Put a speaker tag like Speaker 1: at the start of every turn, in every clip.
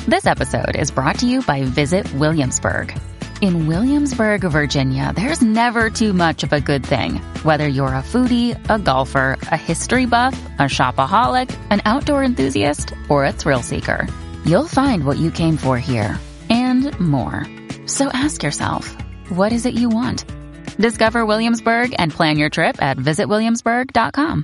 Speaker 1: This episode is brought to you by Visit Williamsburg. In Williamsburg, Virginia, there's never too much of a good thing. Whether you're a foodie, a golfer, a history buff, a shopaholic, an outdoor enthusiast, or a thrill seeker, you'll find what you came for here and more. So ask yourself, what is it you want? Discover Williamsburg and plan your trip at visitwilliamsburg.com.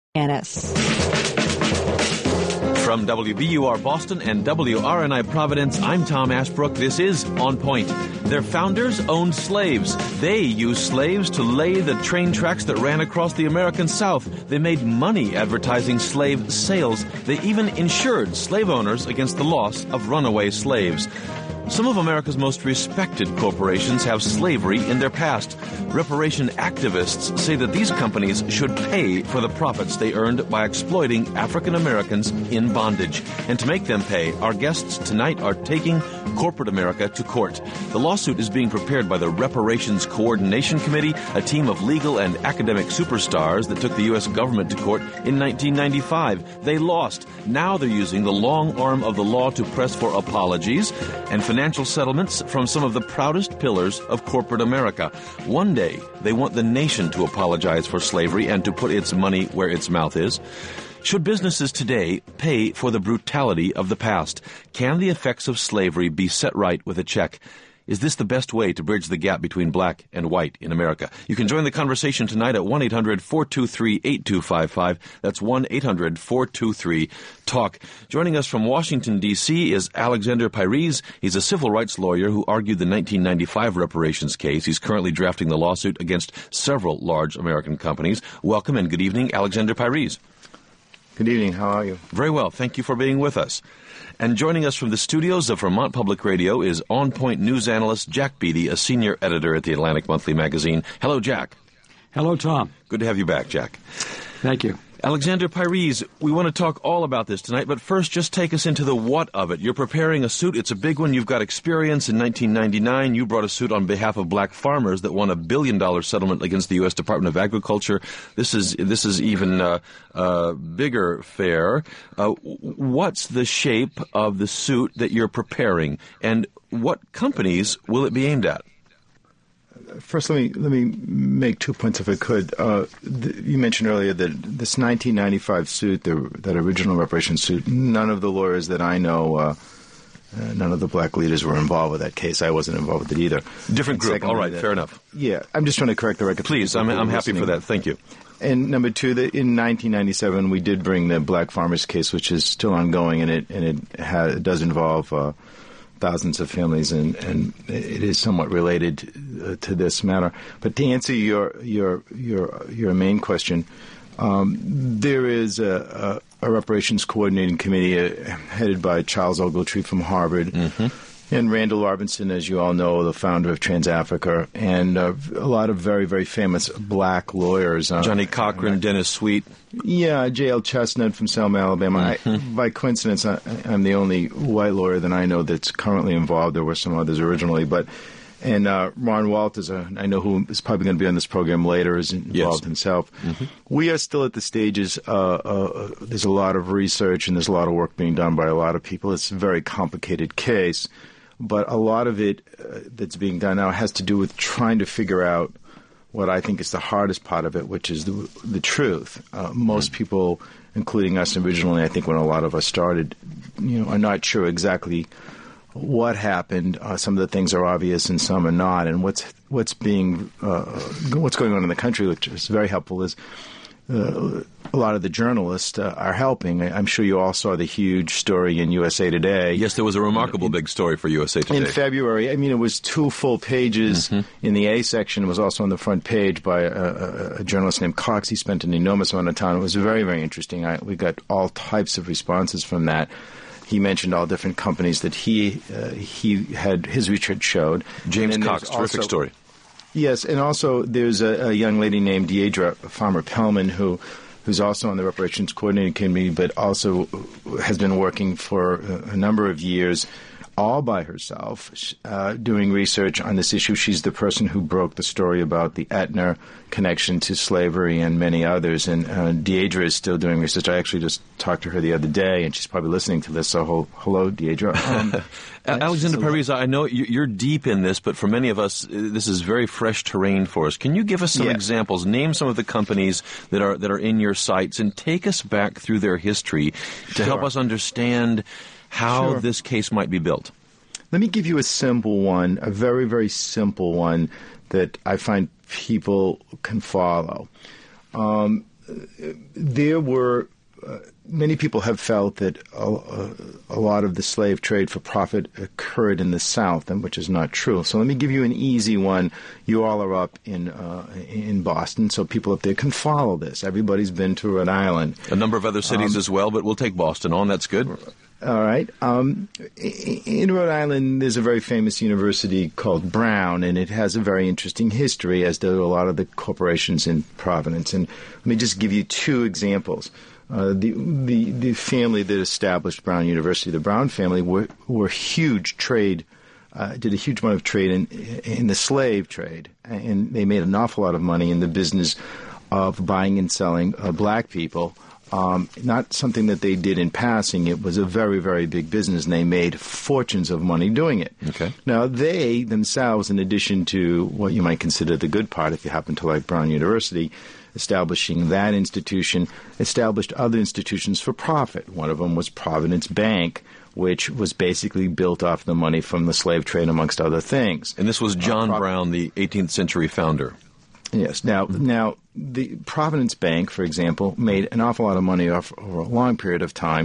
Speaker 2: From WBUR Boston and WRNI Providence, I'm Tom Ashbrook. This is On Point. Their founders owned slaves. They used slaves to lay the train tracks that ran across the American South. They made money advertising slave sales. They even insured slave owners against the loss of runaway slaves. Some of America's most respected corporations have slavery in their past. Reparation activists say that these companies should pay for the profits they earned by exploiting African Americans in bondage. And to make them pay, our guests tonight are taking corporate America to court. The lawsuit is being prepared by the Reparations Coordination Committee, a team of legal and academic superstars that took the U.S. government to court in 1995. They lost. Now they're using the long arm of the law to press for apologies and financial settlements from some of the proudest pillars of corporate America. One day, they want the nation to apologize for slavery and to put its money where its mouth is. Should businesses today pay for the brutality of the past? Can the effects of slavery be set right with a check? Is this the best way to bridge the gap between black and white in America? You can join the conversation tonight at 1-800-423-8255. That's 1-800-423-TALK. Joining us from Washington, D.C. is Alexander Pires. He's a civil rights lawyer who argued the 1995 reparations case. He's currently drafting the lawsuit against several large American companies. Welcome and good evening, Alexander Pires.
Speaker 3: Good evening. How are you?
Speaker 2: Very well. Thank you for being with us. And joining us from the studios of Vermont Public Radio is On Point news analyst Jack Beatty, a senior editor at the Atlantic Monthly magazine. Hello, Jack.
Speaker 4: Hello, Tom.
Speaker 2: Good to have you back, Jack.
Speaker 4: Thank you.
Speaker 2: Alexander Pires, we want to talk all about this tonight, but first just take us into the what of it. You're preparing a suit. It's a big one. You've got experience. In 1999, you brought a suit on behalf of black farmers that won $1 billion settlement against the U.S. Department of Agriculture. This is even bigger fare. What's the shape of the suit that you're preparing, and what companies will it be aimed at?
Speaker 3: First, let me make 2 points, if I could. You mentioned earlier that this 1995 suit, that original reparations suit, none of the lawyers that I know, none of the black leaders were involved with that case. I wasn't involved with it either.
Speaker 2: Different group. Secondly, all right, fair enough.
Speaker 3: Yeah, I'm just trying to correct the record.
Speaker 2: Please, I'm happy for that. Thank you.
Speaker 3: And number two, in 1997, we did bring the black farmers case, which is still ongoing, and it does involve thousands of families, and it is somewhat related to this matter. But to answer your main question, there is a reparations coordinating committee headed by Charles Ogletree from Harvard, and Randall Robinson, as you all know, the founder of TransAfrica, and a lot of very, very famous black lawyers.
Speaker 2: Johnny Cochran, Dennis Sweet.
Speaker 3: Yeah, J.L. Chestnut from Selma, Alabama. By coincidence, I'm the only white lawyer that I know that's currently involved. There were some others originally, and Ron Walters, I know who is probably going to be on this program later, is involved himself. We are still at the stages. There's a lot of research and there's a lot of work being done by a lot of people. It's a very complicated case, but a lot of it that's being done now has to do with trying to figure out what I think is the hardest part of it, which is the truth. Most people, including us originally, I think when a lot of us started, are not sure exactly what happened. Some of the things are obvious and some are not. And what's going on in the country, which is very helpful, is a lot of the journalists are helping. I'm sure you all saw the huge story in USA Today.
Speaker 2: Yes, there was a remarkable big story for USA Today.
Speaker 3: In February. I mean, it was 2 full pages in the A section. It was also on the front page by a journalist named Cox. He spent an enormous amount of time. It was very, very interesting. We got all types of responses from that. He mentioned all different companies that he had his research showed.
Speaker 2: James Cox, terrific story.
Speaker 3: Yes, and also there's a young lady named Deidre Farmer-Pellman who's also on the Reparations Coordinating Committee, but also has been working for a number of years all by herself, doing research on this issue. She's the person who broke the story about the Aetna connection to slavery and many others. And Deidre is still doing research. I actually just talked to her the other day, and she's probably listening to this. So hello, Deidre.
Speaker 2: Alexander Pariza, I know you're deep in this, but for many of us, this is very fresh terrain for us. Can you give us some examples? Name some of the companies that are in your sights, and take us back through their history to help us understand how this case might be built.
Speaker 3: Let me give you a simple one, a very, very simple one that I find people can follow. There were many people have felt that a lot of the slave trade for profit occurred in the South, and which is not true. So let me give you an easy one. You all are up in Boston, so people up there can follow this. Everybody's been to Rhode Island.
Speaker 2: A number of other cities as well, but we'll take Boston on. That's good.
Speaker 3: All right. In Rhode Island, there's a very famous university called Brown, and it has a very interesting history, as do a lot of the corporations in Providence. And let me just give you two examples. The family that established Brown University, the Brown family, were huge trade, did a huge amount of trade in the slave trade, and they made an awful lot of money in the business of buying and selling black people. Not something that they did in passing. It was a very, very big business, and they made fortunes of money doing it.
Speaker 2: Okay.
Speaker 3: Now, they themselves, in addition to what you might consider the good part, if you happen to like Brown University, establishing that institution, established other institutions for profit. One of them was Providence Bank, which was basically built off the money from the slave trade, amongst other things.
Speaker 2: And this was John Brown, the 18th century founder.
Speaker 3: Yes. Now, the Providence Bank, for example, made an awful lot of money over a long period of time.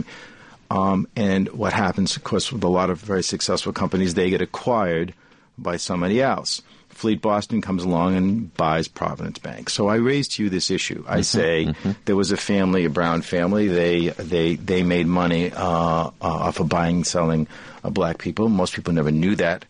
Speaker 3: And what happens, of course, with a lot of very successful companies, they get acquired by somebody else. Fleet Boston comes along and buys Providence Bank. So I raised to you this issue. I say there was a family, a Brown family. They made money off of buying and selling black people. Most people never knew that.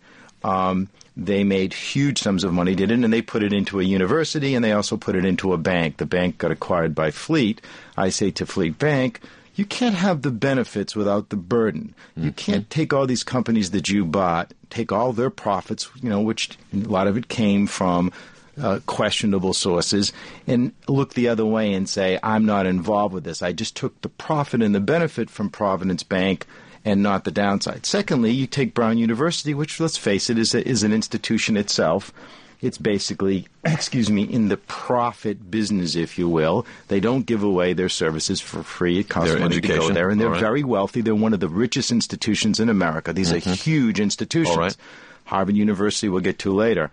Speaker 3: They made huge sums of money, did it, and they put it into a university, and they also put it into a bank. The bank got acquired by Fleet. I say to Fleet Bank, you can't have the benefits without the burden. You can't take all these companies that you bought, take all their profits, which a lot of it came from questionable sources, and look the other way and say, I'm not involved with this. I just took the profit and the benefit from Providence Bank and not the downside. Secondly, you take Brown University, which, let's face it, is an institution itself. It's basically, in the profit business, if you will. They don't give away their services for free. It costs money to go there, and they're very wealthy. They're one of the richest institutions in America. These are huge institutions.
Speaker 2: All right.
Speaker 3: Harvard University we'll get to later.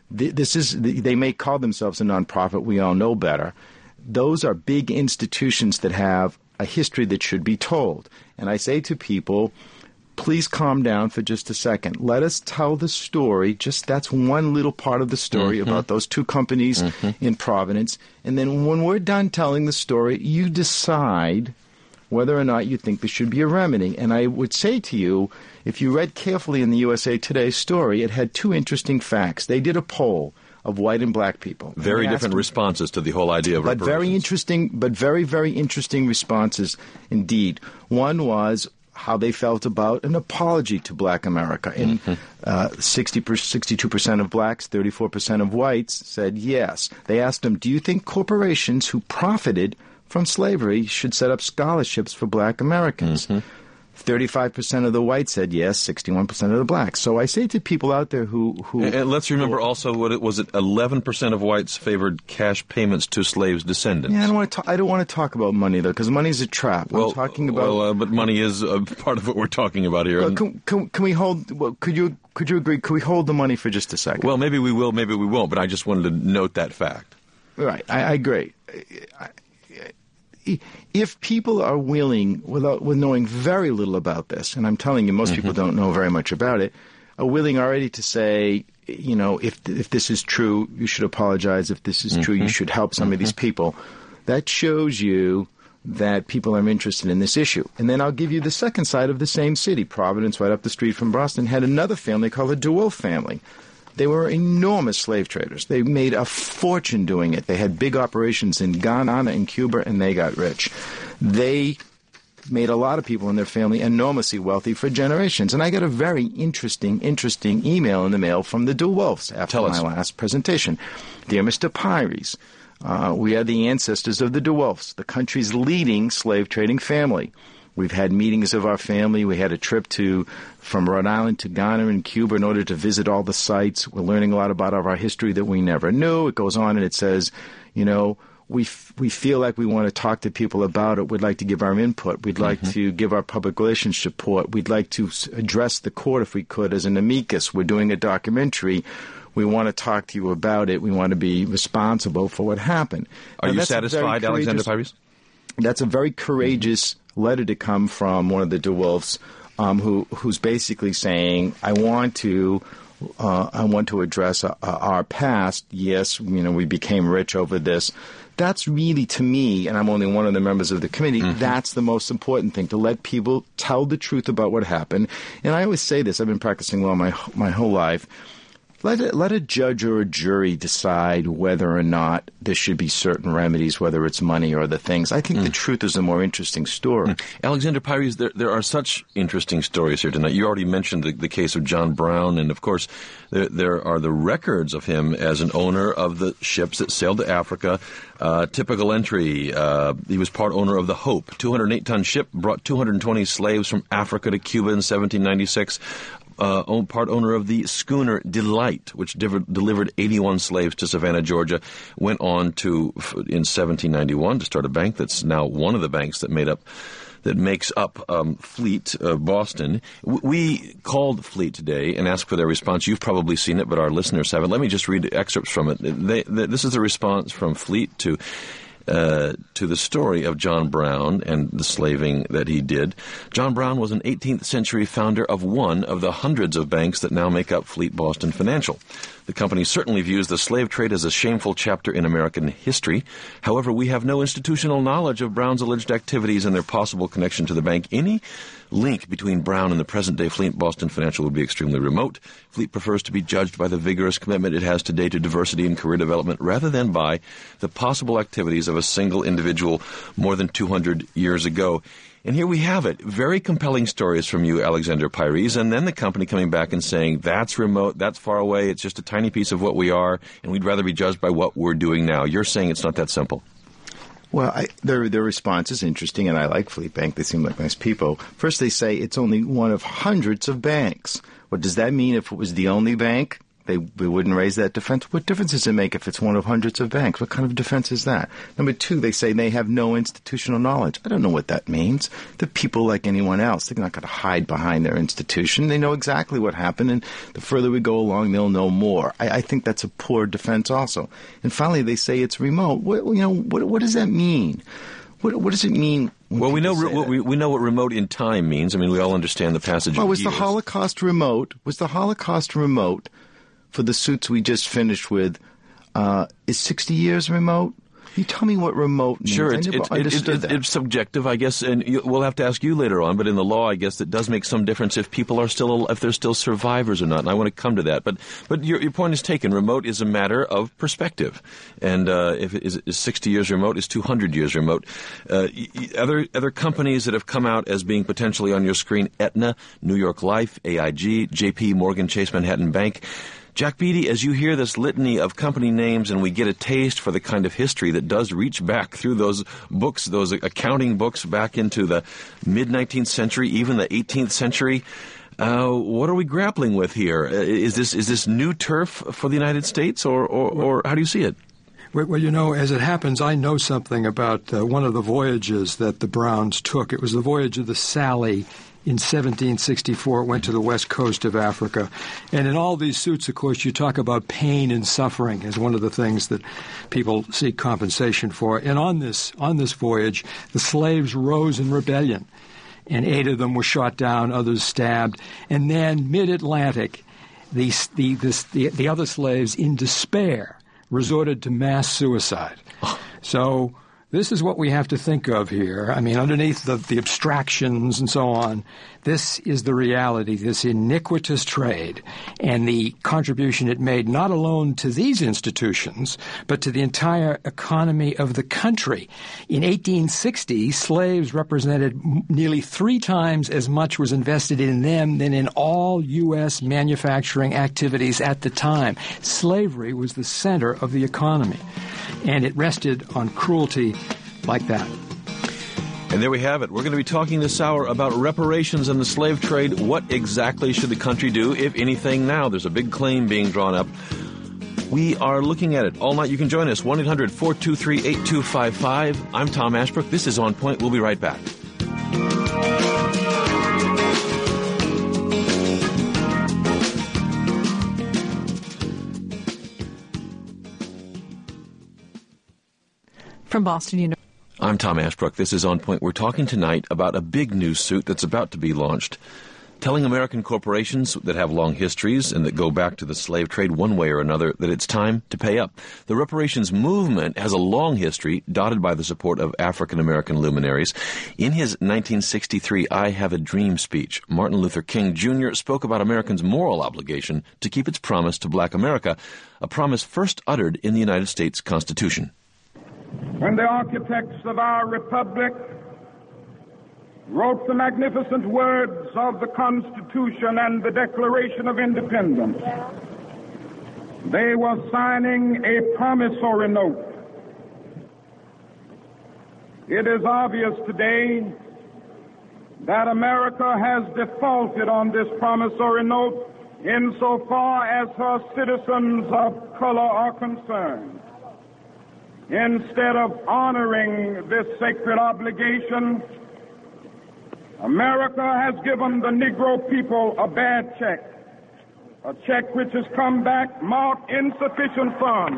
Speaker 3: They may call themselves a nonprofit. We all know better. Those are big institutions that have a history that should be told. And I say to people, please calm down for just a second. Let us tell the story. That's one little part of the story about those two companies in Providence. And then when we're done telling the story, you decide whether or not you think there should be a remedy. And I would say to you, if you read carefully in the USA Today story, it had two interesting facts. They did a poll of white and black people.
Speaker 2: Very different responses to the whole idea of reparations.
Speaker 3: Very, very interesting responses indeed. One was how they felt about an apology to black America. And 62% of blacks, 34% of whites said yes. They asked them, do you think corporations who profited from slavery should set up scholarships for black Americans? 35% of the whites said yes, 61% of the blacks. So I say to people out there who
Speaker 2: and let's remember also what it was. 11% of whites favored cash payments to slaves' descendants.
Speaker 3: Yeah, I don't want to talk about money though, because money's a trap. I'm talking about.
Speaker 2: But money is a part of what we're talking about here.
Speaker 3: Can we hold? Well, could you agree? Could we hold the money for just a second?
Speaker 2: Well, maybe we will, maybe we won't. But I just wanted to note that fact.
Speaker 3: Right, I agree. If people are willing, with knowing very little about this, and I'm telling you, most people don't know very much about it, are willing already to say, if this is true, you should apologize. If this is true, you should help some of these people. That shows you that people are interested in this issue. And then I'll give you the second side of the same city. Providence, right up the street from Boston, had another family called the DeWolf family. They were enormous slave traders. They made a fortune doing it. They had big operations in Ghana and Cuba, and they got rich. They made a lot of people in their family enormously wealthy for generations. And I got a very interesting email in the mail from the DeWolfs after my last presentation. Dear Mr. Pyries, we are the ancestors of the DeWolfs, the country's leading slave trading family. We've had meetings of our family. We had a trip from Rhode Island to Ghana and Cuba in order to visit all the sites. We're learning a lot about our history that we never knew. It goes on and it says, we feel like we want to talk to people about it. We'd like to give our input. We'd like to give our public relations support. We'd like to address the court if we could as an amicus. We're doing a documentary. We want to talk to you about it. We want to be responsible for what happened.
Speaker 2: Are you satisfied, Alexander Pyries?
Speaker 3: That's a very courageous letter to come from one of the DeWolfs, who's basically saying, I want to address our past. Yes, we became rich over this. That's really, to me, and I'm only one of the members of the committee, that's the most important thing, to let people tell the truth about what happened. And I always say this, I've been practicing law my whole life. Let a judge or a jury decide whether or not there should be certain remedies, whether it's money or other things. I think the truth is a more interesting story.
Speaker 2: Alexander Pyries, there are such interesting stories here tonight. You already mentioned the case of John Brown, and of course there are the records of him as an owner of the ships that sailed to Africa. Typical entry, he was part owner of the Hope, 208-ton ship, brought 220 slaves from Africa to Cuba in 1796. Part owner of the schooner Delight, which delivered 81 slaves to Savannah, Georgia, went on in 1791 to start a bank that's now one of the banks that makes up Fleet, Boston. We called Fleet today and asked for their response. You've probably seen it, but our listeners haven't. Let me just read excerpts from it. This is the response from Fleet to the story of John Brown and the slaving that he did. John Brown was an 18th century founder of one of the hundreds of banks that now make up Fleet Boston Financial. The company certainly views the slave trade as a shameful chapter in American history. However, we have no institutional knowledge of Brown's alleged activities and their possible connection to the bank. Any link between Brown and the present-day Fleet Boston Financial would be extremely remote. Fleet prefers to be judged by the vigorous commitment it has today to diversity and career development rather than by the possible activities of a single individual more than 200 years ago. And here we have it. Very compelling stories from you, Alexander Pyries, and then the company coming back and saying, that's remote, that's far away, it's just a tiny piece of what we are, and we'd rather be judged by what we're doing now. You're saying it's not that simple.
Speaker 3: Well, their response is interesting, and I like Fleet Bank. They seem like nice people. First, they say it's only one of hundreds of banks. What does that mean? If it was the only bank, they wouldn't raise that defense. What difference does it make if it's one of hundreds of banks? What kind of defense is that? Number two, they say they have no institutional knowledge. I don't know what that means. They're people like anyone else. They're not going to hide behind their institution. They know exactly what happened, and the further we go along, they'll know more. I think that's a poor defense also. And finally, they say it's remote. What does that mean? What does it mean?
Speaker 2: Well, we know what remote in time means. I mean, we all understand the passage.
Speaker 3: Well, was the Holocaust remote? Was the Holocaust remote for the suits we just finished with? Is 60 years remote? You tell me what remote means.
Speaker 2: Sure,
Speaker 3: I never understood that.
Speaker 2: It's subjective, I guess, and we'll have to ask you later on. But in the law, I guess it does make some difference if they're still survivors or not. And I want to come to that. But your point is taken. Remote is a matter of perspective, and if it is 60 years remote, is 200 years remote. Other companies that have come out as being potentially on your screen: Aetna, New York Life, AIG, J.P. Morgan Chase Manhattan Bank. Jack Beatty, as you hear this litany of company names and we get a taste for the kind of history that does reach back through those books, those accounting books back into the mid-19th century, even the 18th century, what are we grappling with here? Is this new turf for the United States, or how do you see it?
Speaker 4: Well, as it happens, I know something about one of the voyages that the Browns took. It was the voyage of the Sally. In 1764, it went to the west coast of Africa. And in all these suits, of course, you talk about pain and suffering as one of the things that people seek compensation for. And on this voyage, the slaves rose in rebellion. And 8 of them were shot down, others stabbed. And then, mid-Atlantic, the other slaves, in despair, resorted to mass suicide. So This is what we have to think of here. I mean, underneath the abstractions and so on, this is the reality, this iniquitous trade, and the contribution it made not alone to these institutions, but to the entire economy of the country. In 1860, slaves represented nearly 3 times as much was invested in them than in all U.S. manufacturing activities at the time. Slavery was the center of the economy, and it rested on cruelty like that.
Speaker 2: And there we have it. We're going to be talking this hour about reparations and the slave trade. What exactly should the country do, if anything, now? There's a big claim being drawn up. We are looking at it all night. You can join us, 1-800-423-8255. I'm Tom Ashbrook. This is On Point. We'll be right back.
Speaker 5: From Boston University.
Speaker 2: I'm Tom Ashbrook. This is On Point. We're talking tonight about a big news suit that's about to be launched, telling American corporations that have long histories and that go back to the slave trade one way or another that it's time to pay up. The reparations movement has a long history, dotted by the support of African-American luminaries. In his 1963 I Have a Dream speech, Martin Luther King Jr. spoke about Americans' moral obligation to keep its promise to Black America, a promise first uttered in the United States Constitution.
Speaker 6: When the architects of our republic wrote the magnificent words of the Constitution and the Declaration of Independence, they were signing a promissory note. It is obvious today that America has defaulted on this promissory note insofar as her citizens of color are concerned. Instead of honoring this sacred obligation, America has given the Negro people a bad check, a check which has come back marked insufficient funds.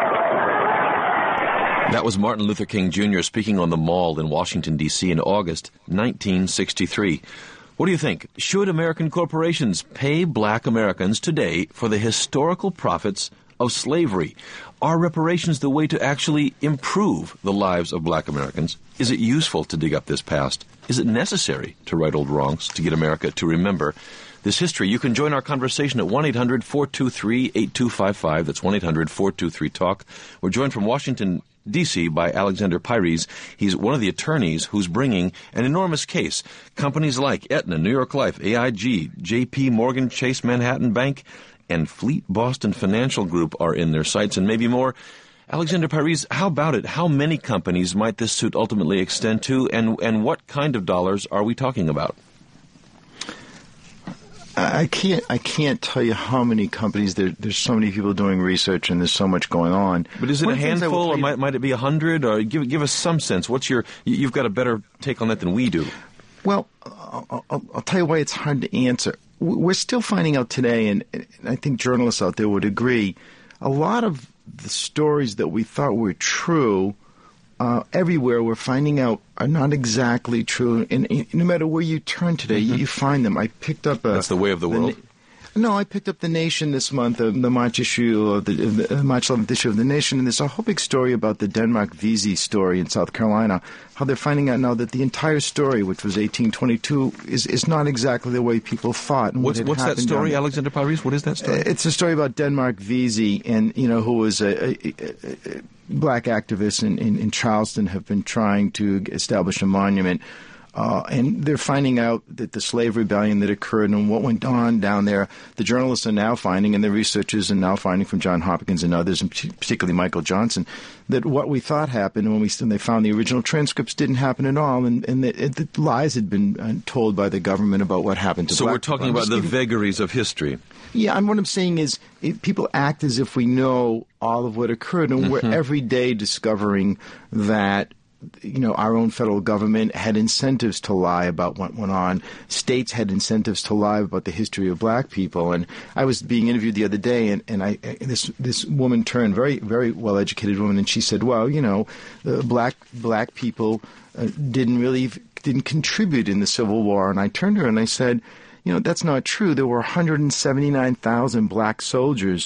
Speaker 2: That was Martin Luther King Jr. speaking on the Mall in Washington, D.C. in August 1963. What do you think? Should American corporations pay Black Americans today for the historical profits of slavery? Are reparations the way to actually improve the lives of Black Americans? Is it useful to dig up this past? Is it necessary to right old wrongs, to get America to remember this history? You can join our conversation at 1-800-423-8255. That's 1-800-423-TALK. We're joined from Washington, D.C. by Alexander Pires. He's one of the attorneys who's bringing an enormous case. Companies like Aetna, New York Life, AIG, J.P. Morgan, Chase Manhattan Bank, and Fleet Boston Financial Group are in their sights, and maybe more. Alexander Pires, how about it? How many companies might this suit ultimately extend to, and what kind of dollars are we talking about?
Speaker 3: I can't tell you how many companies. There's so many people doing research, and there's so much going on.
Speaker 2: But is it a handful, or might it be 100? Or give us some sense. You've got a better take on that than we do.
Speaker 3: Well, I'll tell you why it's hard to answer. We're still finding out today, and I think journalists out there would agree, a lot of the stories that we thought were true everywhere we're finding out are not exactly true. And no matter where you turn today, you find them. I picked up
Speaker 2: That's the way of the world?
Speaker 3: I picked up The Nation this month, the March issue of the March 11th issue of The Nation, and there's a whole big story about the Denmark Vesey story in South Carolina, how they're finding out now that the entire story, which was 1822, is not exactly the way people thought. And
Speaker 2: what's that story, Alexander Pires? What is that story?
Speaker 3: It's a story about Denmark Vesey, and who was a black activist in Charleston, have been trying to establish a monument. And they're finding out that the slave rebellion that occurred and what went on down there, the journalists are now finding, and the researchers are now finding from John Hopkins and others, and particularly Michael Johnson, that what we thought happened when they found the original transcripts didn't happen at all, and the lies had been told by the government about what happened to black people.
Speaker 2: So we're talking about the vagaries of history.
Speaker 3: Yeah, and what I'm saying is people act as if we know all of what occurred, and we're every day discovering that our own federal government had incentives to lie about what went on. States had incentives to lie about the history of black people. And I was being interviewed the other day, and this woman turned, very, very well-educated woman, and she said, well, black people didn't contribute in the Civil War. And I turned to her and I said, that's not true. There were 179,000 black soldiers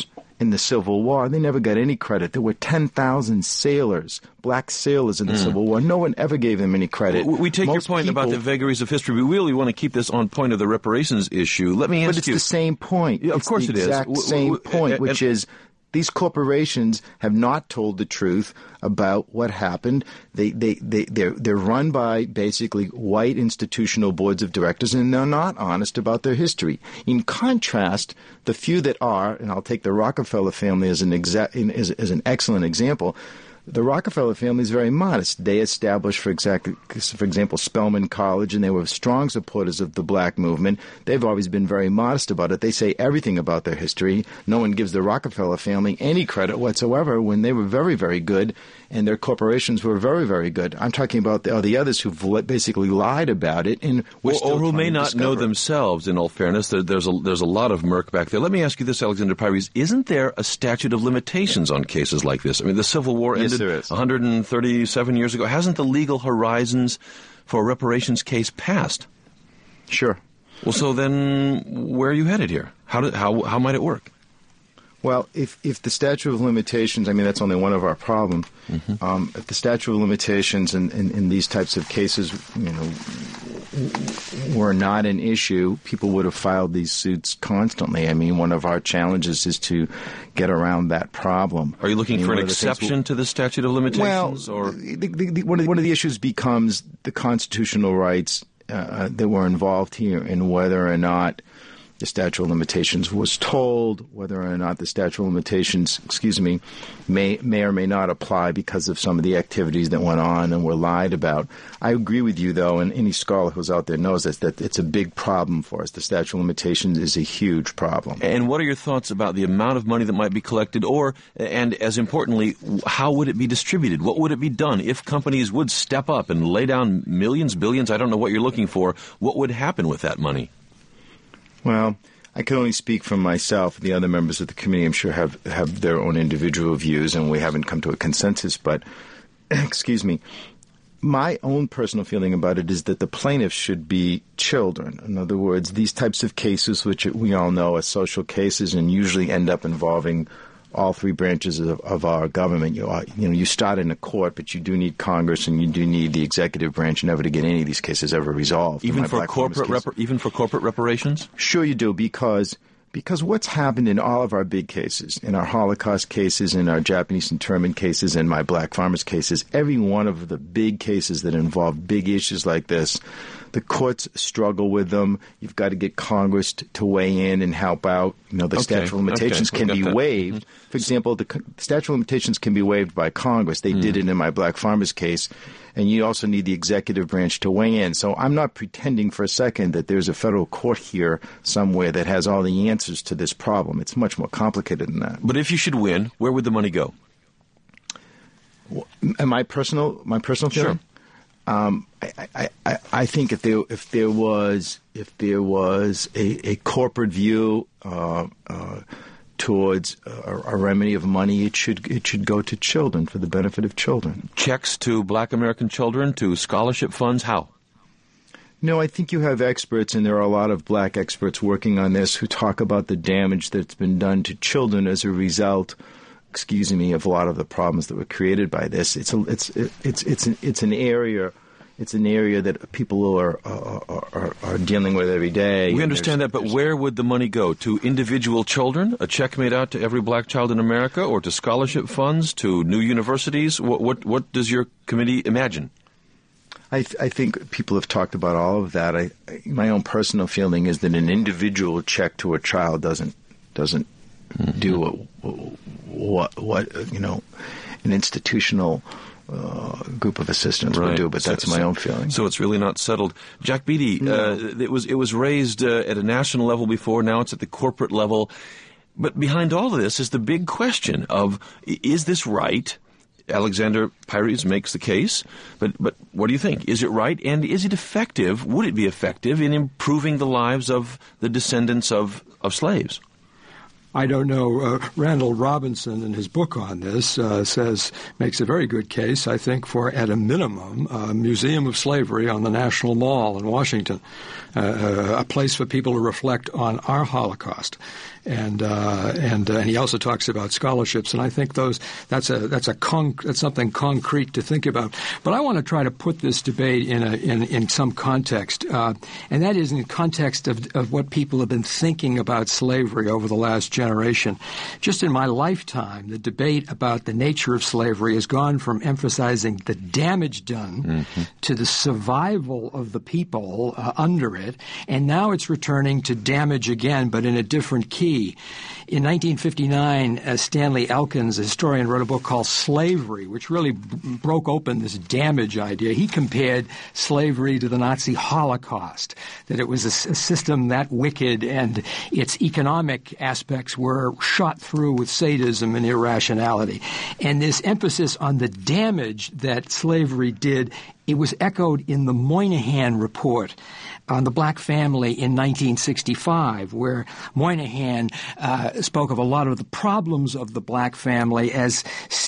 Speaker 3: in the Civil War. They never got any credit. There were 10,000 sailors, black sailors in the Civil War. No one ever gave them any credit.
Speaker 2: We take your point about the vagaries of history. We really want to keep this on point of the reparations issue. Let me ask you.
Speaker 3: But it's the same point.
Speaker 2: Yeah, of course it is.
Speaker 3: Exact same point, which is these corporations have not told the truth about what happened. They're run by basically white institutional boards of directors, and they're not honest about their history. In contrast, the few that are, and I'll take the Rockefeller family as an excellent example. The Rockefeller family is very modest. They established, for example, Spelman College, and they were strong supporters of the black movement. They've always been very modest about it. They say everything about their history. No one gives the Rockefeller family any credit whatsoever when they were very, very good, and their corporations were very, very good. I'm talking about the others who've basically lied about it, and
Speaker 2: or who may not know themselves. In all fairness, there's a lot of murk back there. Let me ask you this, Alexander Pires: isn't there a statute of limitations on cases like this? I mean, the Civil War ended 137 years ago. Hasn't the legal horizons for a reparations case passed?
Speaker 3: Sure.
Speaker 2: Well, so then where are you headed here? How might it work?
Speaker 3: Well, if the statute of limitations, I mean, that's only one of our problems. Mm-hmm. If the statute of limitations in these types of cases, were not an issue, people would have filed these suits constantly. I mean, one of our challenges is to get around that problem.
Speaker 2: Are you looking for an exception to the statute of limitations?
Speaker 3: Well, one of the issues becomes the constitutional rights that were involved here, and whether or not the statute of limitations was told, whether or not the statute of limitations, may or may not apply because of some of the activities that went on and were lied about. I agree with you, though, and any scholar who's out there knows this, that it's a big problem for us. The statute of limitations is a huge problem.
Speaker 2: And what are your thoughts about the amount of money that might be collected, and as importantly, how would it be distributed? What would it be done if companies would step up and lay down millions, billions, I don't know what you're looking for, what would happen with that money?
Speaker 3: Well, I can only speak for myself. The other members of the committee, I'm sure, have their own individual views, and we haven't come to a consensus. But, my own personal feeling about it is that the plaintiffs should be children. In other words, these types of cases, which we all know are social cases and usually end up involving all three branches of our government. You start in a court, but you do need Congress and you do need the executive branch never to get any of these cases ever resolved.
Speaker 2: Even for corporate reparations?
Speaker 3: Sure you do, because what's happened in all of our big cases, in our Holocaust cases, in our Japanese internment cases, in my black farmers cases, every one of the big cases that involve big issues like this, the courts struggle with them. You've got to get Congress to weigh in and help out. The statute of limitations can be waived. Mm-hmm. For example, the statute of limitations can be waived by Congress. They did it in my black farmers case. And you also need the executive branch to weigh in. So I'm not pretending for a second that there's a federal court here somewhere that has all the answers to this problem. It's much more complicated than that.
Speaker 2: But if you should win, where would the money go?
Speaker 3: My personal feeling?
Speaker 2: Sure.
Speaker 3: I think if there was a corporate view towards a remedy of money, it should go to children, for the benefit of children.
Speaker 2: Checks to black American children, to scholarship funds, how?
Speaker 3: No, I think you have experts, and there are a lot of black experts working on this, who talk about the damage that's been done to children as a result, of a lot of the problems that were created by this. It's an area. It's an area that people are dealing with every day.
Speaker 2: We understand that, but where would the money go? To individual children? A check made out to every black child in America? Or to scholarship funds? To new universities? What does your committee imagine?
Speaker 3: I think people have talked about all of that. My own personal feeling is that an individual check to a child doesn't do what an institutional group of assistants would do, but that's my own feeling.
Speaker 2: So it's really not settled. Jack Beatty, it was raised at a national level before, now it's at the corporate level. But behind all of this is the big question of, is this right? Alexander Pires makes the case, but what do you think? Is it right, and is it effective? Would it be effective in improving the lives of the descendants of slaves?
Speaker 4: I don't know. Randall Robinson, in his book on this, makes a very good case, I think, for, at a minimum, a museum of slavery on the National Mall in Washington, a place for people to reflect on our Holocaust. And he also talks about scholarships, and I think that's something concrete to think about. But I want to try to put this debate in some context, and that is in the context of what people have been thinking about slavery over the last generation. Just in my lifetime, the debate about the nature of slavery has gone from emphasizing the damage done to the survival of the people under it, and now it's returning to damage again, but in a different key. In 1959, Stanley Elkins, a historian, wrote a book called Slavery, which really broke open this damage idea. He compared slavery to the Nazi Holocaust, that it was a system that wicked and its economic aspects were shot through with sadism and irrationality. And this emphasis on the damage that slavery did, it was echoed in the Moynihan Report on the black family in 1965, where Moynihan spoke of a lot of the problems of the black family as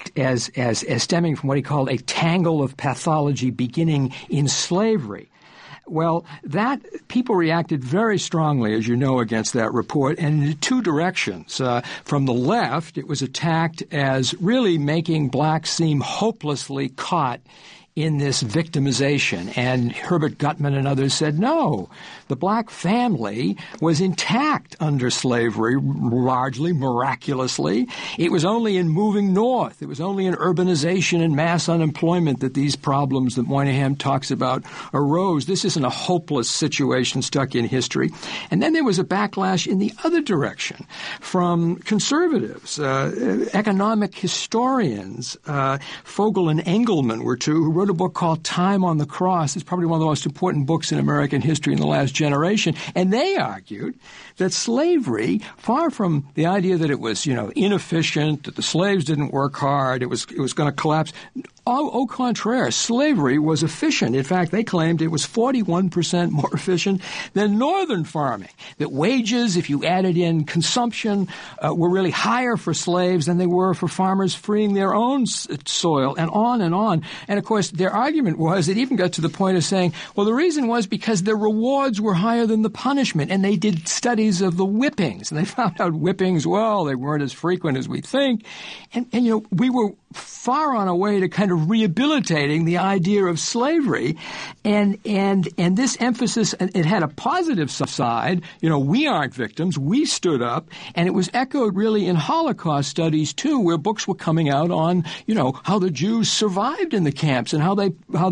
Speaker 4: stemming from what he called a tangle of pathology beginning in slavery. Well, that people reacted very strongly, as you know, against that report, and in two directions. From the left, it was attacked as really making blacks seem hopelessly caught in this victimization. And Herbert Gutman and others said, no, the black family was intact under slavery, largely, miraculously. It was only in moving north, it was only in urbanization and mass unemployment that these problems that Moynihan talks about arose. This isn't a hopeless situation stuck in history. And then there was a backlash in the other direction from conservatives, economic historians. Fogel and Engelman were two who wrote a book called Time on the Cross. It's probably one of the most important books in American history in the last generation. And they argued that slavery, far from the idea that it was, inefficient, that the slaves didn't work hard, it was going to collapse. Au contraire, slavery was efficient. In fact, they claimed it was 41% more efficient than northern farming. That wages, if you added in consumption, were really higher for slaves than they were for farmers freeing their own soil, and on and on. And, of course, their argument was, it even got to the point of saying, well, the reason was because the rewards were higher than the punishment, and they did studies of the whippings, and they found out whippings, well, they weren't as frequent as we think. And we were far on our way to kind of rehabilitating the idea of slavery, and this emphasis, it had a positive side. We aren't victims. We stood up, and it was echoed really in Holocaust studies too, where books were coming out on how the Jews survived in the camps and how they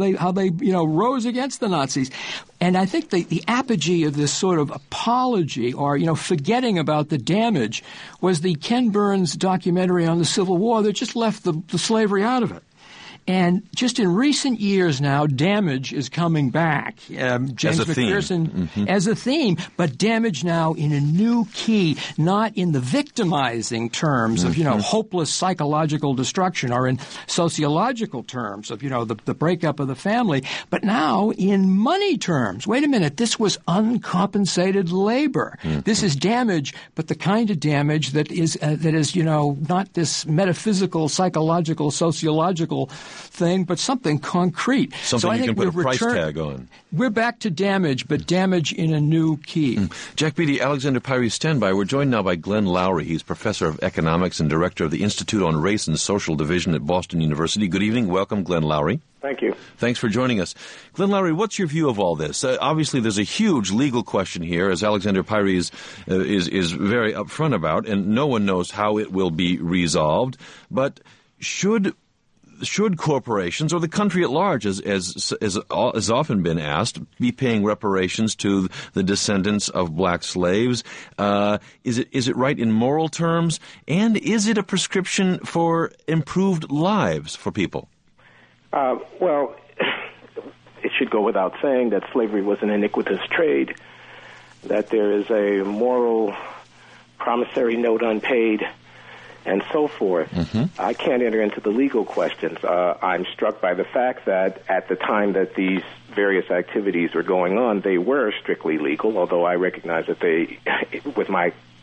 Speaker 4: rose against the Nazis. And I think the apogee of this sort of apology or, forgetting about the damage was the Ken Burns documentary on the Civil War that just left the slavery out of it. And just in recent years now, damage is coming back. James McPherson as a theme, but damage now in a new key, not in the victimizing terms of, hopeless psychological destruction or in sociological terms of, the breakup of the family, but now in money terms. Wait a minute, this was uncompensated labor. This is damage, but the kind of damage that is not this metaphysical, psychological, sociological thing, but something concrete.
Speaker 2: Something you can put a price tag on.
Speaker 4: We're back to damage, but damage in a new key.
Speaker 2: Jack Beatty, Alexander Pyree, stand by. We're joined now by Glenn Loury. He's professor of economics and director of the Institute on Race and Social Division at Boston University. Good evening. Welcome, Glenn Loury.
Speaker 5: Thank you.
Speaker 2: Thanks for joining us. Glenn Loury, what's your view of all this? Obviously, there's a huge legal question here, as Alexander Pyree is very upfront about, and no one knows how it will be resolved. But should corporations or the country at large, as often been asked, be paying reparations to the descendants of black slaves? Is it right in moral terms? And is it a prescription for improved lives for people?
Speaker 5: Well, it should go without saying that slavery was an iniquitous trade, that there is a moral promissory note unpaid, and so forth. I can't enter into the legal questions. I'm struck by the fact that at the time that these various activities were going on, they were strictly legal, although I recognize that they, with my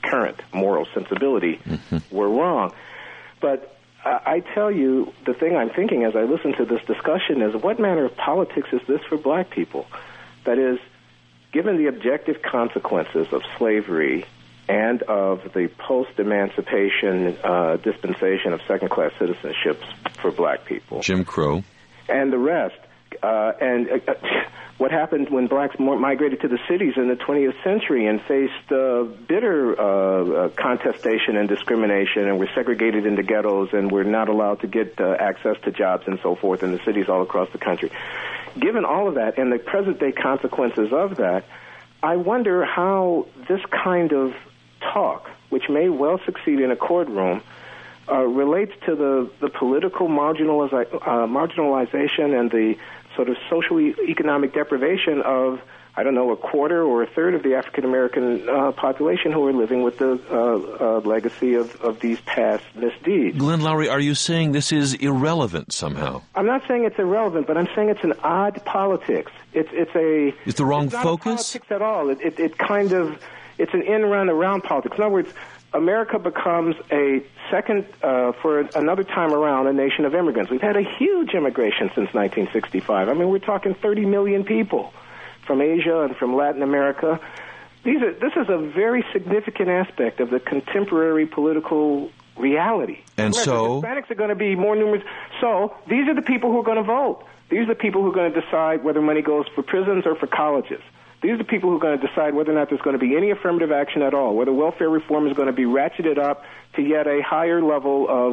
Speaker 5: current moral sensibility were wrong. But I tell you, the thing I'm thinking as I listen to this discussion is, what manner of politics is this for black people? That is, given the objective consequences of slavery and of the post-emancipation dispensation of second-class citizenships for black people.
Speaker 2: Jim Crow.
Speaker 5: And the rest. What happened when blacks migrated to the cities in the 20th century and faced bitter contestation and discrimination and were segregated into ghettos and were not allowed to get access to jobs and so forth in the cities all across the country. Given all of that and the present-day consequences of that, I wonder how this kind of talk, which may well succeed in a courtroom, relates to the political marginalization and the sort of socio-economic deprivation of, I don't know, a quarter or a third of the African-American population who are living with the legacy of these past misdeeds.
Speaker 2: Glenn Loury, are you saying this is irrelevant somehow?
Speaker 5: I'm not saying it's irrelevant, but I'm saying it's an odd politics. It's
Speaker 2: the wrong
Speaker 5: it's not
Speaker 2: focus?
Speaker 5: Politics at all. It kind of, it's an in-run around politics. In other words, America becomes a second, for another time around, a nation of immigrants. We've had a huge immigration since 1965. I mean, we're talking 30 million people from Asia and from Latin America. This is a very significant aspect of the contemporary political reality.
Speaker 2: And so?
Speaker 5: Hispanics are going to be more numerous. So these are the people who are going to vote. These are the people who are going to decide whether money goes for prisons or for colleges. These are the people who are going to decide whether or not there's going to be any affirmative action at all, whether welfare reform is going to be ratcheted up to yet a higher level of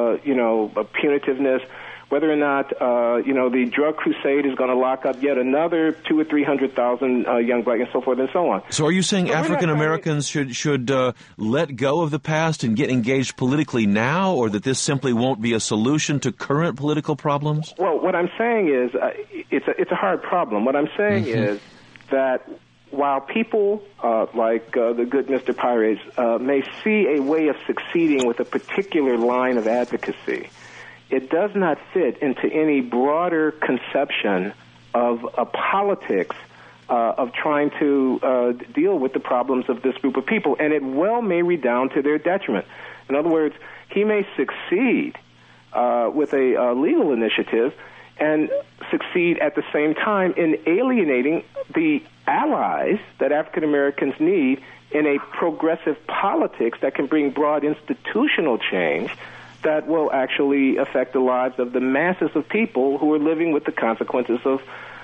Speaker 5: punitiveness, whether or not, the drug crusade is going to lock up yet another 200,000 or 300,000 young black and so forth and so on.
Speaker 2: So are you saying African Americans should let go of the past and get engaged politically now, or that this simply won't be a solution to current political problems?
Speaker 5: Well, what I'm saying is it's a hard problem. What I'm saying is that while people like the good Mr. Pires may see a way of succeeding with a particular line of advocacy, it does not fit into any broader conception of a politics of trying to deal with the problems of this group of people, and it well may redound to their detriment. In other words, he may succeed with a legal initiative and succeed at the same time in alienating the allies that African Americans need in a progressive politics that can bring broad institutional change that will actually affect the lives of the masses of people who are living with the consequences of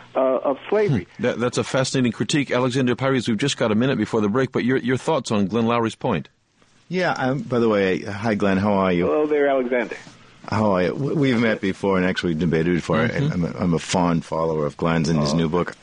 Speaker 5: slavery.
Speaker 2: That's a fascinating critique. Alexander Pires, we've just got a minute before the break, but your thoughts on Glenn Loury's point?
Speaker 3: Yeah, by the way, hi Glenn, how are you?
Speaker 5: Hello there, Alexander.
Speaker 3: How are you? We've met before and actually debated before. I'm a fond follower of Glenn's and his new book.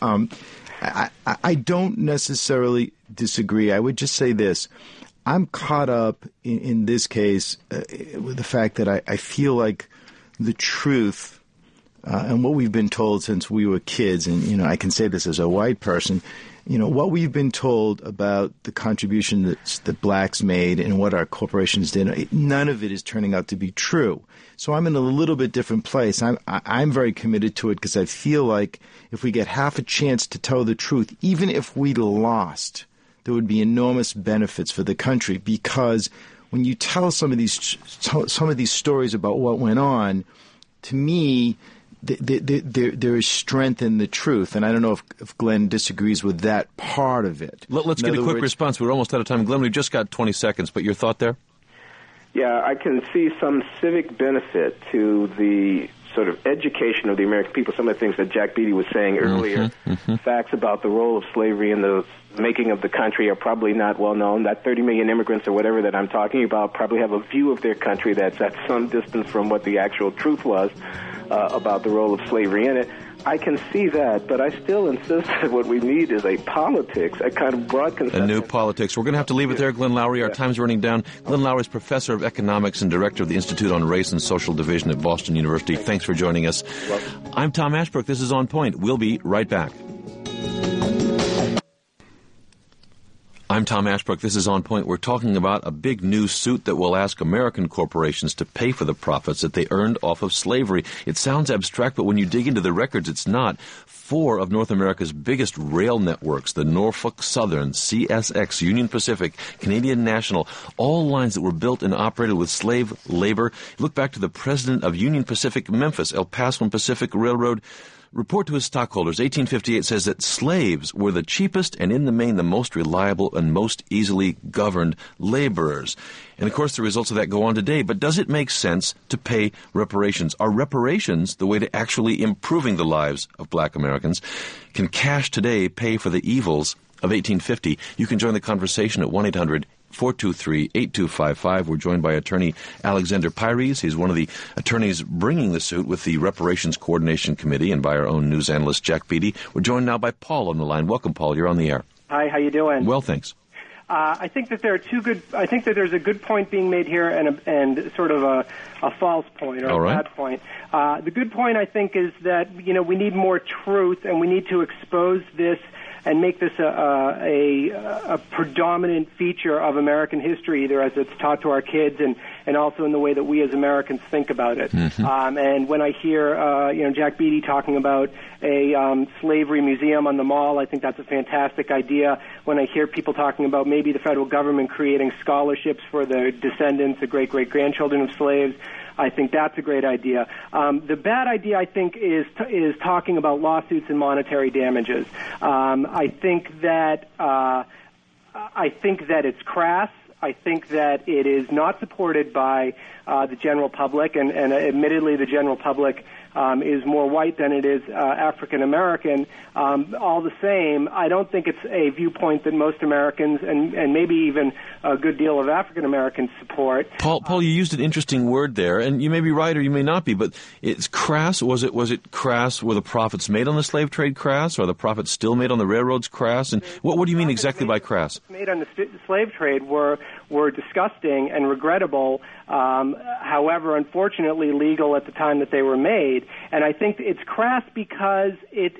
Speaker 3: I don't necessarily disagree. I would just say this. I'm caught up in this case with the fact that I feel like the truth and what we've been told since we were kids, and I can say this as a white person, what we've been told about the contribution that blacks made and what our corporations did, none of it is turning out to be true. So I'm in a little bit different place. I'm very committed to it because I feel like if we get half a chance to tell the truth, even if we lost, there would be enormous benefits for the country, because when you tell some of these stories about what went on, to me, there is strength in the truth, and I don't know if Glenn disagrees with that part of it.
Speaker 2: Let's get a quick response. We're almost out of time. Glenn, we've just got 20 seconds, but your thought there?
Speaker 5: Yeah, I can see some civic benefit to the sort of education of the American people. Some of the things that Jack Beatty was saying earlier, facts about the role of slavery in the making of the country are probably not well known. That 30 million immigrants or whatever that I'm talking about probably have a view of their country that's at some distance from what the actual truth was about the role of slavery in it. I can see that, but I still insist that what we need is a politics, a kind of broad conception.
Speaker 2: A new politics. We're going to have to leave it there, Glenn Loury. Our time's running down. Glenn Loury is professor of economics and director of the Institute on Race and Social Division at Boston University. Thanks for joining us. I'm Tom Ashbrook. This is On Point. We'll be right back. I'm Tom Ashbrook. This is On Point. We're talking about a big new suit that will ask American corporations to pay for the profits that they earned off of slavery. It sounds abstract, but when you dig into the records, it's not. 4 of North America's biggest rail networks, the Norfolk Southern, CSX, Union Pacific, Canadian National, all lines that were built and operated with slave labor. Look back to the president of Union Pacific Memphis, El Paso and Pacific Railroad. Report to his stockholders, 1858, says that slaves were the cheapest and in the main the most reliable and most easily governed laborers. And of course the results of that go on today. But does it make sense to pay reparations? Are reparations the way to actually improving the lives of black Americans? Can cash today pay for the evils of 1850? You can join the conversation at 1-800-423-8255. We're joined by attorney Alexander Pires. He's one of the attorneys bringing the suit with the Reparations Coordination Committee, and by our own news analyst, Jack Beatty. We're joined now by Paul on the line. Welcome, Paul. You're on the air.
Speaker 7: Hi, how you doing?
Speaker 2: Well, thanks.
Speaker 7: I think that I think that there's a good point being made here and sort of a false point or a bad point. The good point, I think, is that, we need more truth and we need to expose this and make this a predominant feature of American history, either as it's taught to our kids and also in the way that we as Americans think about it. Mm-hmm. And when I hear, Jack Beatty talking about a slavery museum on the Mall, I think that's a fantastic idea. When I hear people talking about maybe the federal government creating scholarships for the descendants, the great-great-grandchildren of slaves, I think that's a great idea. The bad idea, I think, is talking about lawsuits and monetary damages. I think that it's crass. I think that it is not supported by the general public, and admittedly, the general public is more white than it is African American. All the same, I don't think it's a viewpoint that most Americans and maybe even a good deal of African Americans support.
Speaker 2: Paul, you used an interesting word there, and you may be right or you may not be, but it's crass. Was it crass? Were the profits made on the slave trade crass, or are the profits still made on the railroads crass? And what do you mean exactly by crass?
Speaker 7: Made on the slave trade were disgusting and regrettable. However, unfortunately, legal at the time that they were made. And I think it's crass because it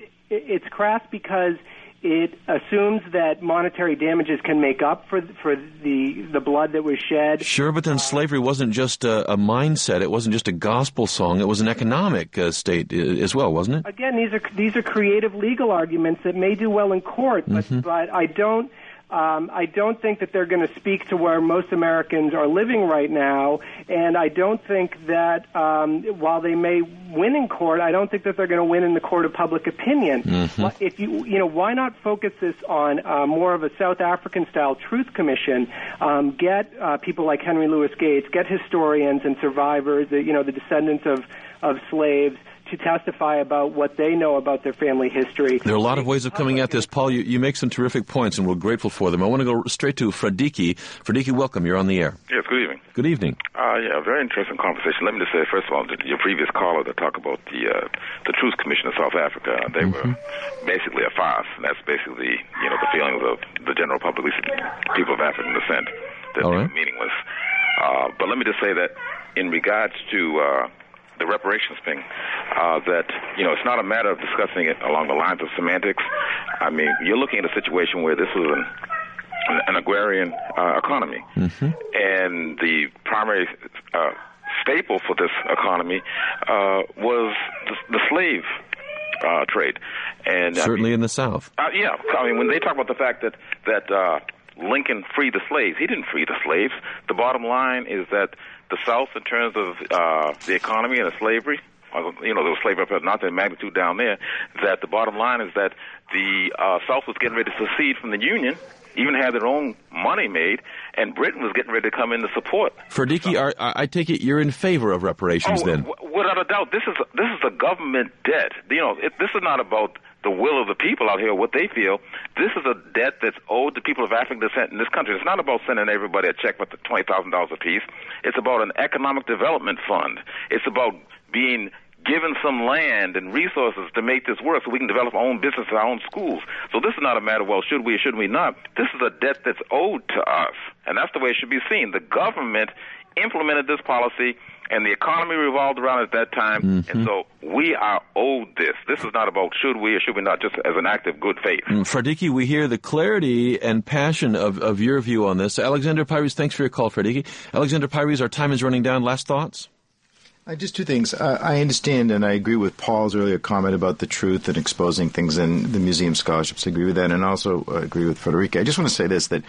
Speaker 7: assumes that monetary damages can make up for the blood that was shed.
Speaker 2: Sure, but then slavery wasn't just a mindset. It wasn't just a gospel song. It was an economic state as well, wasn't it?
Speaker 7: Again, these are creative legal arguments that may do well in court, but I don't think that they're going to speak to where most Americans are living right now, and I don't think that while they may win in court, I don't think that they're going to win in the court of public opinion. Mm-hmm. If why not focus this on more of a South African-style truth commission? Get people like Henry Louis Gates, get historians and survivors, the descendants of slaves, to testify about what they know about their family history.
Speaker 2: There are a lot of ways of coming at this. Paul, you make some terrific points, and we're grateful for them. I want to go straight to Fradiki. Fradiki, welcome. You're on the air.
Speaker 8: Yes, good evening.
Speaker 2: Good evening.
Speaker 8: Very interesting conversation. Let me just say, first of all, your previous caller to talk about the Truth Commission of South Africa, they were basically a farce, and that's basically, the feelings of the general public, at least people of African descent, that they were meaningless. But let me just say that in regards to the reparations thing, that, it's not a matter of discussing it along the lines of semantics. I mean, you're looking at a situation where this was an agrarian economy, and the primary staple for this economy was the slave trade. And
Speaker 2: certainly in the South.
Speaker 8: Yeah. I mean, when they talk about the fact that Lincoln freed the slaves, he didn't free the slaves. The bottom line is that the South, in terms of the economy and the slavery, there was slavery up at not the magnitude down there, that the bottom line is that the South was getting ready to secede from the Union, even had their own money made, and Britain was getting ready to come in to support.
Speaker 2: Fradiki, I take it you're in favor of reparations then?
Speaker 8: Without a doubt. This is a government debt. This is not about the will of the people out here, what they feel. This is a debt that's owed to people of African descent in this country. It's not about sending everybody a check for $20,000 apiece. It's about an economic development fund. It's about being given some land and resources to make this work so we can develop our own business and our own schools. So this is not a matter of, well, should we or should we not? This is a debt that's owed to us, and that's the way it should be seen. The government implemented this policy, and the economy revolved around it at that time, and so we are owed this. This is not about should we or should we not, just as an act of good faith.
Speaker 2: Fradiki, we hear the clarity and passion of your view on this. Alexander Pires, thanks for your call, Fradiki. Alexander Pires, our time is running down. Last thoughts?
Speaker 3: Just two things. I understand and I agree with Paul's earlier comment about the truth and exposing things in the museum scholarships. I agree with that, and also agree with Frederica. I just want to say this, that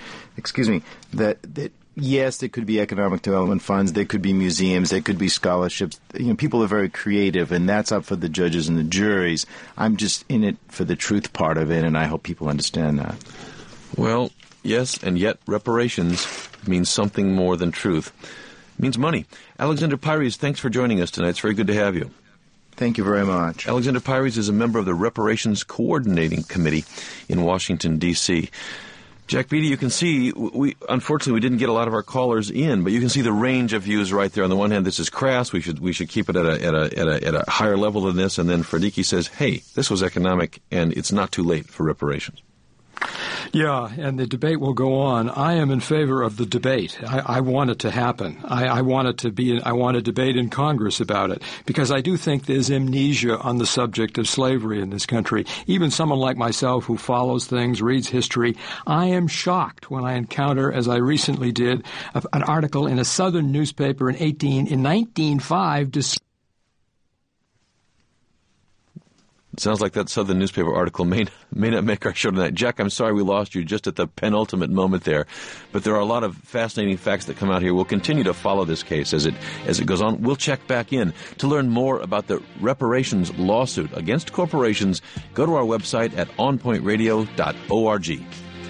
Speaker 3: yes, there could be economic development funds, there could be museums, there could be scholarships. People are very creative, and that's up for the judges and the juries. I'm just in it for the truth part of it, and I hope people understand that.
Speaker 2: Well, yes, and yet reparations means something more than truth. It means money. Alexander Pires, thanks for joining us tonight. It's very good to have you.
Speaker 3: Thank you very much.
Speaker 2: Alexander Pires is a member of the Reparations Coordinating Committee in Washington, D.C. Jack Beatty, you can see, unfortunately we didn't get a lot of our callers in, but you can see the range of views right there. On the one hand, this is crass. We should keep it at a higher level than this. And then Fradiki says, hey, this was economic, and it's not too late for reparations.
Speaker 4: Yeah, and the debate will go on. I am in favor of the debate. I want it to happen. I want it to be. I want a debate in Congress about it, because I do think there's amnesia on the subject of slavery in this country. Even someone like myself who follows things, reads history, I am shocked when I encounter, as I recently did, an article in a Southern newspaper in 1905.
Speaker 2: It sounds like that Southern newspaper article may not make our show tonight. Jack, I'm sorry we lost you just at the penultimate moment there, but there are a lot of fascinating facts that come out here. We'll continue to follow this case as it goes on. We'll check back in to learn more about the reparations lawsuit against corporations. Go to our website at onpointradio.org.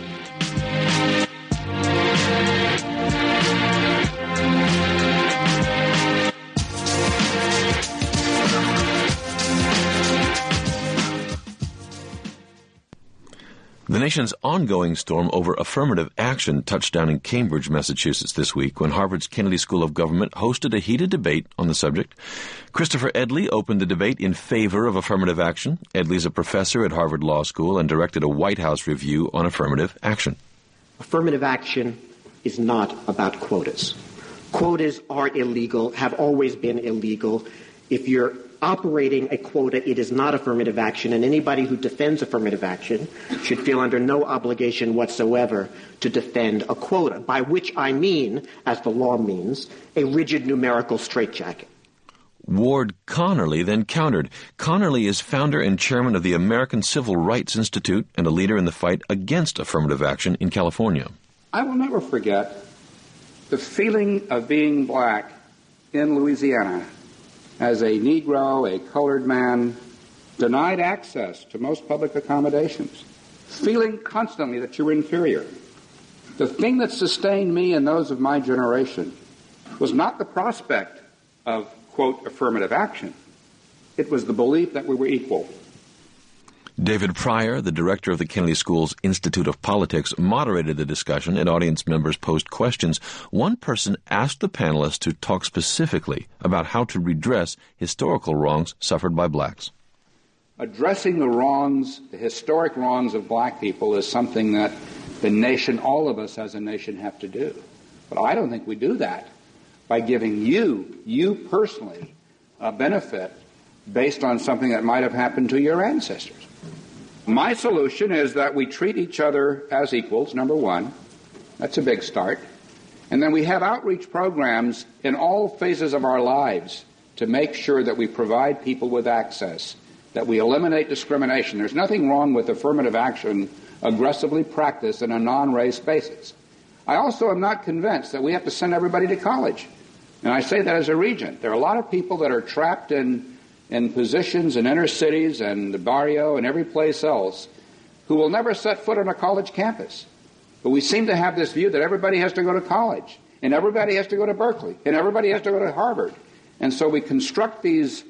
Speaker 2: The nation's ongoing storm over affirmative action touched down in Cambridge, Massachusetts this week when Harvard's Kennedy School of Government hosted a heated debate on the subject. Christopher Edley opened the debate in favor of affirmative action. Edley's a professor at Harvard Law School and directed a White House review on affirmative action.
Speaker 9: Affirmative action is not about quotas. Quotas are illegal, have always been illegal. If you're operating a quota, it is not affirmative action, and anybody who defends affirmative action should feel under no obligation whatsoever to defend a quota, by which I mean, as the law means, a rigid numerical straitjacket.
Speaker 2: Ward Connerly then countered. Connerly is founder and chairman of the American Civil Rights Institute and a leader in the fight against affirmative action in California.
Speaker 10: I will never forget the feeling of being black in Louisiana as a Negro, a colored man, denied access to most public accommodations, feeling constantly that you were inferior. The thing that sustained me and those of my generation was not the prospect of, quote, affirmative action. It was the belief that we were equal.
Speaker 2: David Pryor, the director of the Kennedy School's Institute of Politics, moderated the discussion, and audience members posed questions. One person asked the panelists to talk specifically about how to redress historical wrongs suffered by blacks.
Speaker 10: Addressing the wrongs, the historic wrongs of black people is something that the nation, all of us as a nation, have to do. But I don't think we do that by giving you personally, a benefit based on something that might have happened to your ancestors. My solution is that we treat each other as equals, number one. That's a big start. And then we have outreach programs in all phases of our lives to make sure that we provide people with access, that we eliminate discrimination. There's nothing wrong with affirmative action aggressively practiced in a non-race basis. I also am not convinced that we have to send everybody to college. And I say that as a regent. There are a lot of people that are trapped in positions in inner cities and the barrio and every place else who will never set foot on a college campus. But we seem to have this view that everybody has to go to college, and everybody has to go to Berkeley, and everybody has to go to Harvard. And so we construct these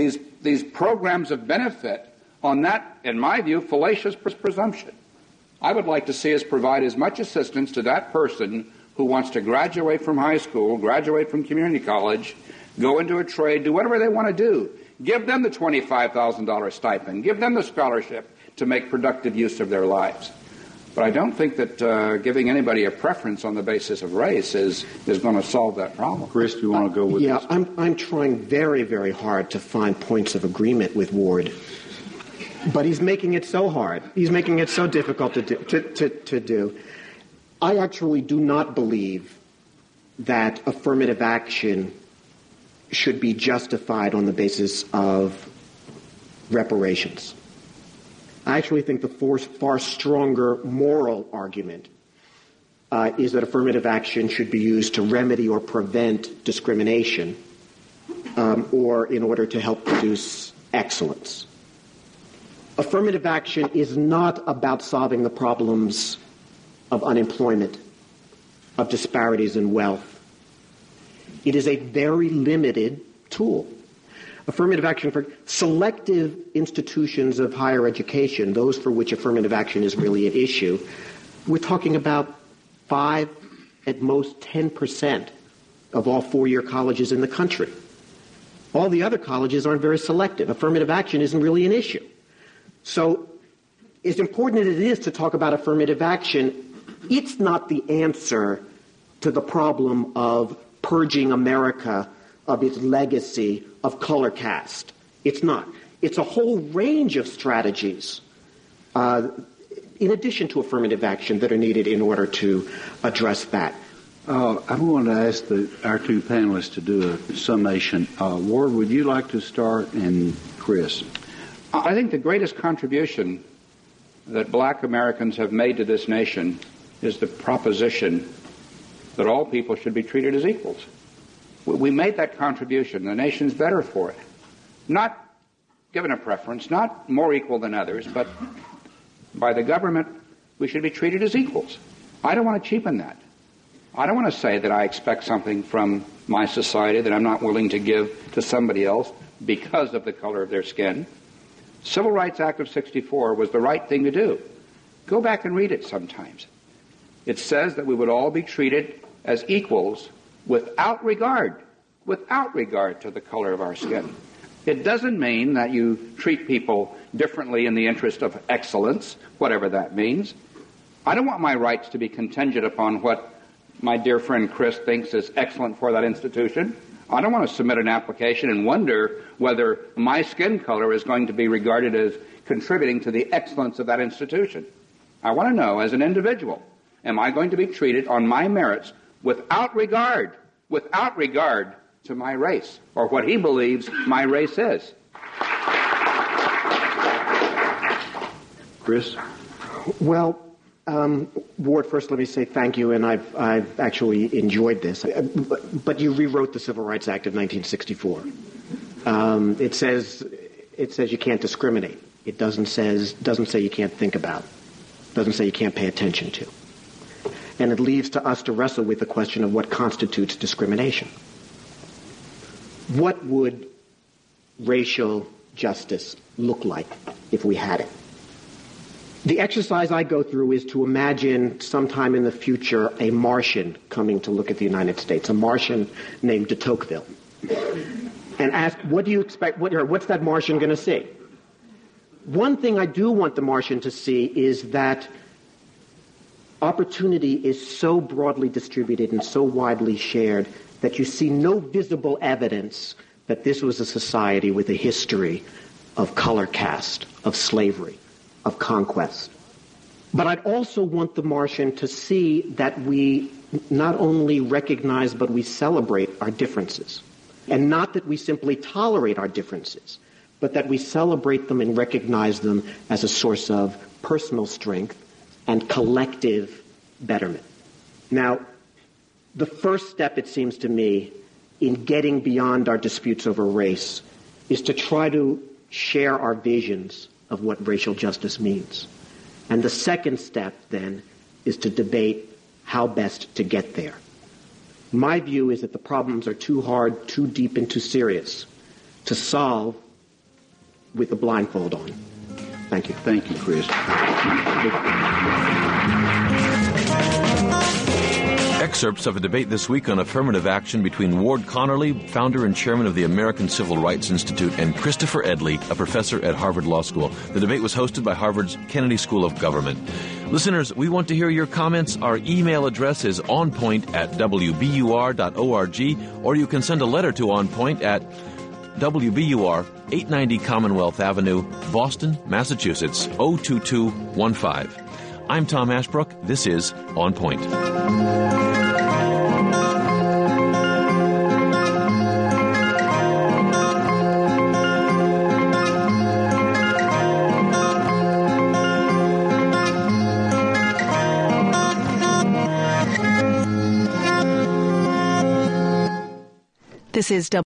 Speaker 10: programs of benefit on that, in my view, fallacious presumption. I would like to see us provide as much assistance to that person who wants to graduate from high school, graduate from community college, go into a trade, do whatever they want to do. Give them the $25,000 stipend. Give them the scholarship to make productive use of their lives. But I don't think that giving anybody a preference on the basis of race is going to solve that problem.
Speaker 11: Chris, do you want to go with this?
Speaker 9: I'm trying very, very hard to find points of agreement with Ward. But he's making it so hard. He's making it so difficult to do. I actually do not believe that affirmative action should be justified on the basis of reparations. I actually think the far stronger moral argument is that affirmative action should be used to remedy or prevent discrimination or in order to help produce excellence. Affirmative action is not about solving the problems of unemployment, of disparities in wealth. It is a very limited tool. Affirmative action for selective institutions of higher education, those for which affirmative action is really an issue, we're talking about 5, at most 10% of all four-year colleges in the country. All the other colleges aren't very selective. Affirmative action isn't really an issue. So as important as it is to talk about affirmative action, it's not the answer to the problem of purging America of its legacy of color caste. It's not. It's a whole range of strategies, in addition to affirmative action, that are needed in order to address that.
Speaker 11: I want to ask our two panelists to do a summation. Ward, would you like to start? And Chris?
Speaker 10: I think the greatest contribution that black Americans have made to this nation is the proposition that all people should be treated as equals. We made that contribution. The nation's better for it. Not given a preference, not more equal than others, but by the government, we should be treated as equals. I don't want to cheapen that. I don't want to say that I expect something from my society that I'm not willing to give to somebody else because of the color of their skin. Civil Rights Act of 1964 was the right thing to do. Go back and read it sometimes. It says that we would all be treated as equals without regard to the color of our skin. It doesn't mean that you treat people differently in the interest of excellence, whatever that means. I don't want my rights to be contingent upon what my dear friend Chris thinks is excellent for that institution. I don't want to submit an application and wonder whether my skin color is going to be regarded as contributing to the excellence of that institution. I want to know, as an individual, am I going to be treated on my merits without regard to my race or what he believes my race is?
Speaker 11: Chris?
Speaker 9: Well, Ward, first let me say thank you, and I've actually enjoyed this. But you rewrote the Civil Rights Act of 1964. It says you can't discriminate. It doesn't say you can't think about. It doesn't say you can't pay attention to. And it leaves to us to wrestle with the question of what constitutes discrimination. What would racial justice look like if we had it? The exercise I go through is to imagine sometime in the future a Martian coming to look at the United States, a Martian named de Tocqueville, and ask, what do you expect, what's that Martian going to see? One thing I do want the Martian to see is that opportunity is so broadly distributed and so widely shared that you see no visible evidence that this was a society with a history of color caste, of slavery, of conquest. But I'd also want the Martian to see that we not only recognize but we celebrate our differences. And not that we simply tolerate our differences, but that we celebrate them and recognize them as a source of personal strength and collective betterment. Now, the first step, it seems to me, in getting beyond our disputes over race is to try to share our visions of what racial justice means. And the second step, then, is to debate how best to get there. My view is that the problems are too hard, too deep, and too serious to solve with the blindfold on. Thank you.
Speaker 11: Thank you, Chris.
Speaker 2: Excerpts of a debate this week on affirmative action between Ward Connerly, founder and chairman of the American Civil Rights Institute, and Christopher Edley, a professor at Harvard Law School. The debate was hosted by Harvard's Kennedy School of Government. Listeners, we want to hear your comments. Our email address is onpoint@wbur.org, or you can send a letter to On Point at WBUR, 890 Commonwealth Avenue, Boston, Massachusetts, 02215. I'm Tom Ashbrook. This is On Point.
Speaker 12: This is